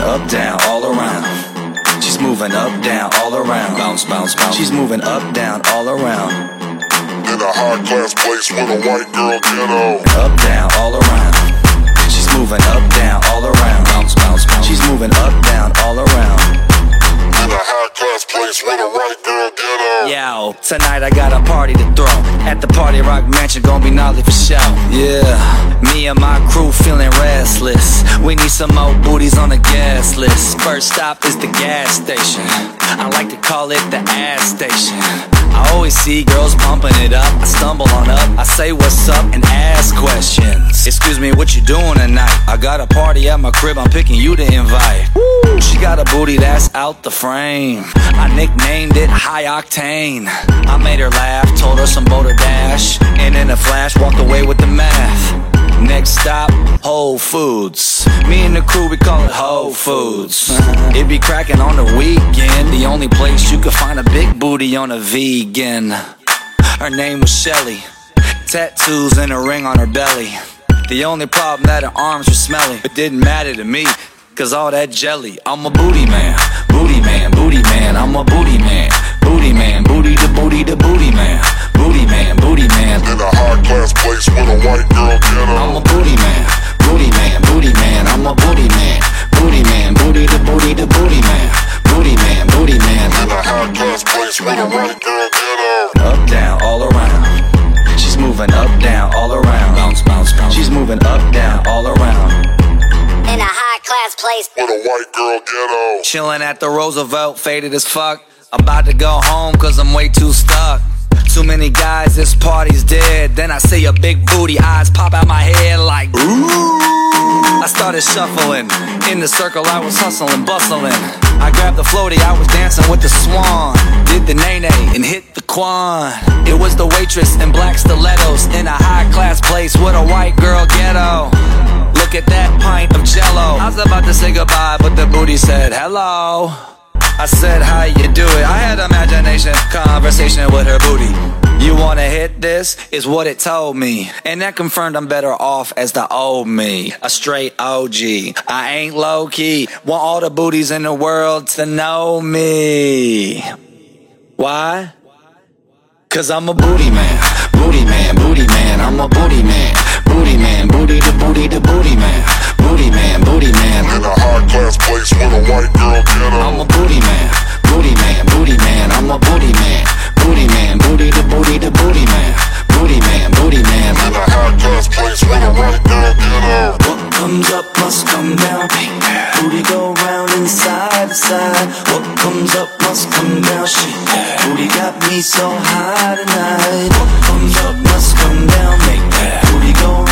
up, down, all around. She's moving up, down, all around. Bounce, bounce, bounce. She's moving up, down, all around. In a high-class place with a white girl ghetto. Up, down, all around. She's moving up, down, all around. Bounce, bounce, bounce. She's moving up, down, all around. In a high-class place with a white girl ghetto. Yo, tonight I got a party to throw. At the Party Rock Mansion, gon' be gnarly for show. Yeah, me and my crew feeling restless. We need some more booties on the gas list. First stop is the gas station. I like to call it the ass station. I always see girls pumping it up. I stumble on up, I say what's up and ask questions. Excuse me, what you doing tonight? I got a party at my crib, I'm picking you to invite. Woo, she got a booty that's out the frame. I nicknamed it High Octane. I made her laugh, told her some Boulder Dash, and in a flash walked away with the math. Next stop, Whole Foods. Me and the crew, we call it Whole Foods. It be cracking on the weekend. The only place you could find a big booty on a vegan. Her name was Shelly. Tattoos and a ring on her belly. The only problem that her arms were smelly. It didn't matter to me, cause all that jelly. I'm a booty man, booty man, booty man. I'm a booty man, booty man, booty to booty to booty man. Booty man, booty man. In a high-class place with a white girl ghetto. I'm a booty man, booty man, booty man. I'm a booty man, booty man, booty to booty to booty man. Booty man, booty man. In a high-class place with a white girl ghetto. Up, down, all around. She's moving up, down, all around. Bounce, bounce, bounce. She's moving up, down, all around. In a high-class place with a white girl ghetto. Chilling at the Roosevelt, faded as fuck. About to go home cause I'm way too stuck. Too many guys, this party's dead. Then I see a big booty, eyes pop out my head like ooh. I started shuffling. In the circle I was hustling, bustling. I grabbed the floaty, I was dancing with the swan. Did the nay-nay and hit the quan. It was the waitress in black stilettos. In a high-class place with a white girl ghetto. Look at that pint of jello. I was about to say goodbye, but the booty said hello. I said, how you do it? I had imagination, conversation with her booty. You wanna hit this? Is what it told me. And that confirmed I'm better off as the old me. A straight OG. I ain't low-key. Want all the booties in the world to know me. Why? Cause I'm a booty man. Booty man, booty man. I'm a booty man. Booty man, booty to booty to booty man. Booty man, booty man. In a high-class place with a white girl ghetto. I'm a booty man, booty man, booty man. I'm a booty man, booty man, booty to booty to booty man. Booty man, booty man. In a high-class place with a white girl ghetto. What comes up must come down. Booty go round and side to side. What comes up must come down. Shit, booty got me so high tonight. What comes up must come down. Make that booty go round